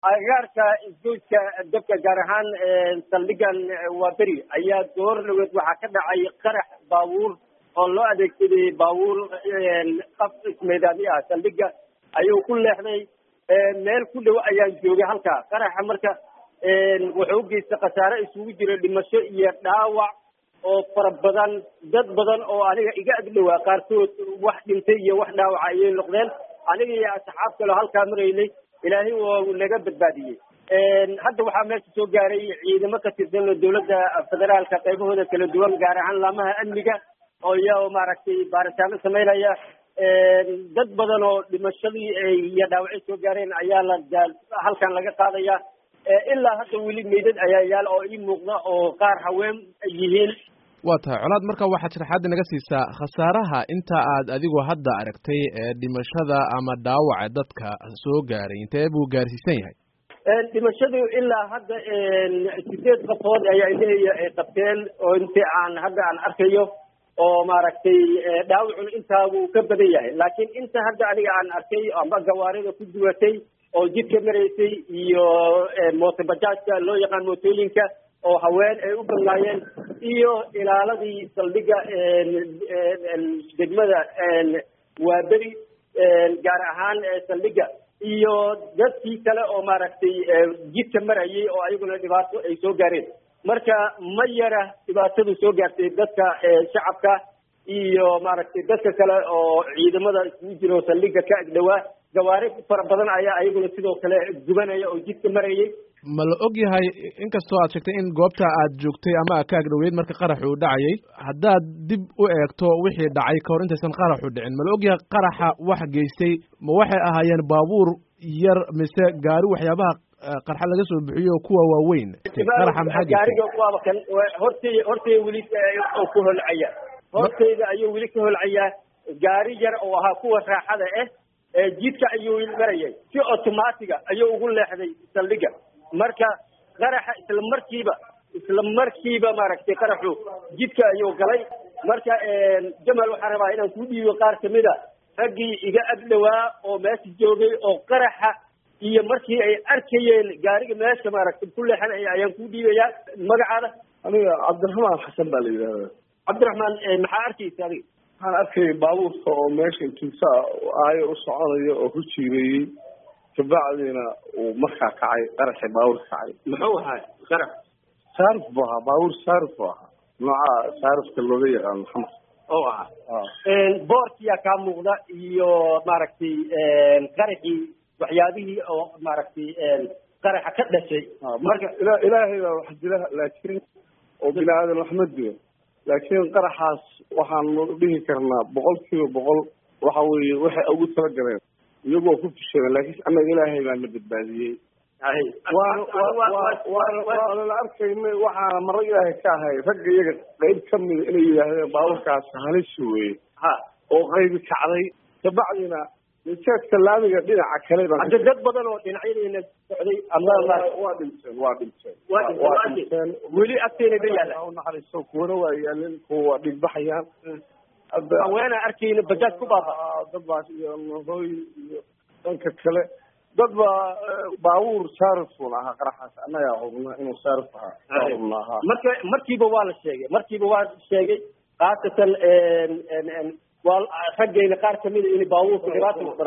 agagaarka isgoyska dabka gaar ahaan saldhigan waa beri ayaa door dhaweed waxaa ka dhacay qarax baabuur oo loo adeegsaday baabuur qaf ismeedaami ah. saldhiga ayuu ku leexday meel ku dhow ayaan joogay halkaa. qaraxa marka wuxuu u geystay khasaare isugu jira dhimasho iyo dhaawac oo fara badan. dad badan oo aniga iga agdhowaa qaarkood wax dhintay iyo wax dhaawaca ayay noqdeen. aniga iyo asxaab kaleo halkaa maraynay ilaahay oo naga badbaadiyey. hadda waxaa meesha soo gaaray ciidamo ka tirsan dowladda federaalka qaybahooda kala duwan, gaar ahaan laamaha amniga oo iyaa maaragtay baaritaano samaynaya. dad badan oo dhimashadii iyo dhaawacyo soo gaareen ayaa halkan laga qaadaya. ilaa hadda weli meydad ayaa yaal oo ii muuqda oo qaar haween yihiin. waa tahay Colaad, marka waxaad sharaxaad naga siisaa khasaaraha inta aad adigu hadda aragtay dhimashada ama dhaawaca dadka soo gaaray intee buu gaarsiisan yahay? dhimashadu ilaa hadda 8 qofood ayaa indhahaya ay qabteen oo intii aan hadda aan arkayo, oo maaragtay dhaawacuna intaa wuu ka badan yahay. laakiin inta hadda aniga aan arkay amba gawaarida ku duwatay oo jidka maraysay iyo mootobajaajka loo yaqaan mootooyinka oo haween ay u badnaayeen, iyo ilaaladii saldhiga degmada waa beri gaar ahaan saldhiga, iyo dadkii kale oo maaragtay jidka marayay oo ayaguna dhibaato ay soo gaareen. marka ma yara dhibaatadu soo gaartay dadka shacabka iyo maaragtay dadka kale oo ciidamada isugu jiro saldhiga ka agdhowaa. gawaari fara badan ayaa ayaguna sidoo kale gubanaya oo jidka marayay. ma la og yahay, inkastoo aad sheegtay in goobta aad joogtay ama aad ka agdhoweyd marka qaraxu u dhacayay, haddaad dib u eegto wixii dhacay ka hor intaysan qaraxu dhicin, ma la og yahay qaraxa wax geystay ma waxay ahaayeen baabuur yar mise gaari waxyaabaha qarxa laga soo bixiyo kuwa waaweyn? qaraxa maxaa geystay? gaariga waaba kan hortay weli oo ku holcaya, hortayda ayuu weli ka holcayaa. gaari yar oo ahaa kuwa raaxada jidka ayuu marayay, si automatiga ayuu ugu leexday saldhiga. marka qaraxa isla markiiba maaragtay qaraxu jidka ayuu galay. marka Jamal, waxaan rabaa inaan ku dhiibo qaar kamid a raggii iga agdhowaa oo meesha joogay oo qaraxa iyo markii ay arkayeen gaariga meesha maaragtay ku leexanaya ayaan ku dhiibayaa. magacaada? aniga Cabdiraxmaan Xasan baa la yidhahdaa. Cabdiraxmaan, maxaa arkaysa adiga? waxaan arkay baabuurka oo meesha intiisa aayo u soconayo oo ku jiireeyey, kabacdina uu markaa kacay qaraxi baabuurka kacay. muxuu ahaa qarax? saarif buu ahaa, baabuur saarif buu ahaa, nooca saarifka looga yaqaano xamar oo ahaa. boorkiyaa kaa muuqda iyo maaragtay qaraxii waxyaabihii oo maaragtay qaraxa ka dhashay. marka ilaahay baa wax dila, laakiin oo bini aadan wax ma dilo. laakiin qaraxaas waxaanu dhihi karnaa 100% waxa weeye waxay ugu talagaleen iyagoo ku fisheen, laakiin annaga ilaahay baa na badbaadiyey. waana la arkaynay, waxaana marag ilaahay ka ahay ragga iyaga qayb kamida inay yidhaahdeen baabuurkaas halis weeye oo qaybi kacday. kabacdina jeedka laamiga dhinaca kale hadda dad badan oo dhinacyadayna socday waa dhinteen weli agteena ba yaala. unaxariisto kuwana waa yaalin, kuwa waa dhigbaxayaan. haweena arkayna bajaaj ku baaqa dad baa iyo hooyin iyo dhanka kale dad baa baabuur saarifun ahaa qaraxaas. annagaa hubna inuu saarif ahaa. markiiba waa la sheegay khaasatan waa raggayna qaar kamida in baabuurka dhibaato naloo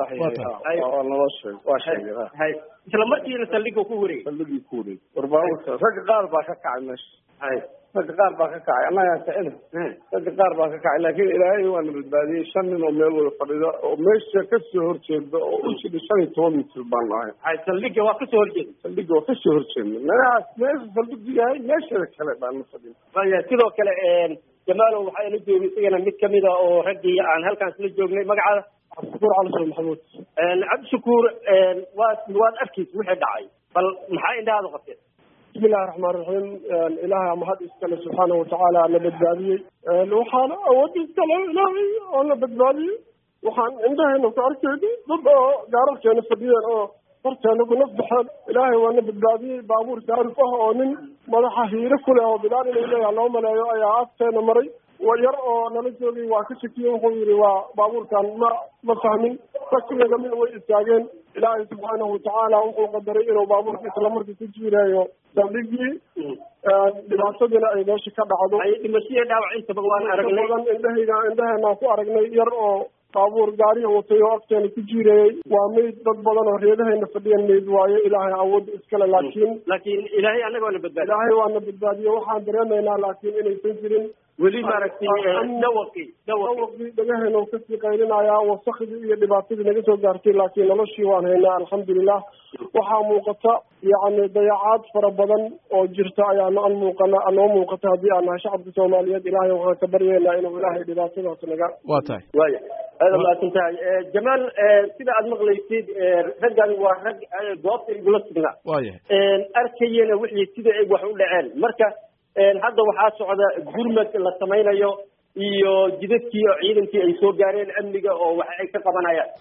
sheegay. isla markiina saldhiga ku wareegay. war baabuurka ragga qaar baa ka kacay meesha. ragga qaar baa ka kacay, annagaa kicina. ragga qaar baa ka kacay, laakiin ilaahay waana badbaadiyey. 5 nin oo meel wada fadhida oo meesha kasoo horjeeda oo u jida 15 mitir baan nahay. saldhiga waa kasoo horjeeda. saldhiga waa kasoo horjeedna. meesha saldhigu yahay meeshada kale baan na fadhina. sidoo kale Jamaalow waxaa ila joogay isagana mid kamid ah oo raggii aan halkaas la joognay. magacaada? Cabdishakuur Cali Maxamuud. Cabdishakuur, waad arkaysa wixii dhacay, bal maxaa indhahaada qabteen? bismillahi raxmaan raxiim. ilaahay mahad iskale subxaana watacaala na badbaadiyey. waxaana awood iskale ilaahay oo na badbaadiyey. waxaan indhahayna ku arkaynay dad oo gaararkeena fadhiyeen oo horteena ku nafbaxeen. ilaahay waa na badbaadiyey. baabuur saarif ah oo nin madaxa hiire ku leh oo bilaal inay leeyahay loo maleeyo ayaa agteena maray. yar oo nala joogay waa ka shakiyey wuxuu yidhi waa baabuurkan ma fahmin ragsigeeda mid way istaageen ilaahay subxaanahu watacaala wuxuu qadaray inuu baabuurka islamarkii ku jiirayo saldhigii dhibaatadiina ay meesha ka dhacdo dhimashiya dhaawac intaba waan aragnay indhaheenaan ku aragnay yar oo baabuur gaariga watay oo agteena ku jiirayey waa meyd dad badan oo reedahayna fadhiyan meyd waayo ilaahay awood iskale laakiin ilaahay anaga waana badbaadiy ilaahay waana badbaadiye waxaan dareemaynaa laakiin inaysan jirin weli maaragtay dhawaqii dhagaheena u kasii qaylinayaa wasakdii iyo dhibaatadii naga soo gaartay laakiin noloshii waan haynaa alxamdulilah waxaa muuqata yacni dayacaad fara badan oo jirta ayaa noo muuqata haddii aan nahay shacabka soomaaliyeed ilaahay waxaan ka baryeynaa inuu ilaahay dhibaatadaas naga waa tahay waya aada mahadsan tahay jamaal sida aad maqlaysid raggan waa rag goobta igula sugnaa waayahay arkayena wixii sida ay wax u dhaceen marka hadda waxaa socda gurmad la samaynayo iyo jidadkii oo ciidankii ay soo gaareen amniga oo wax ay ka qabanayaan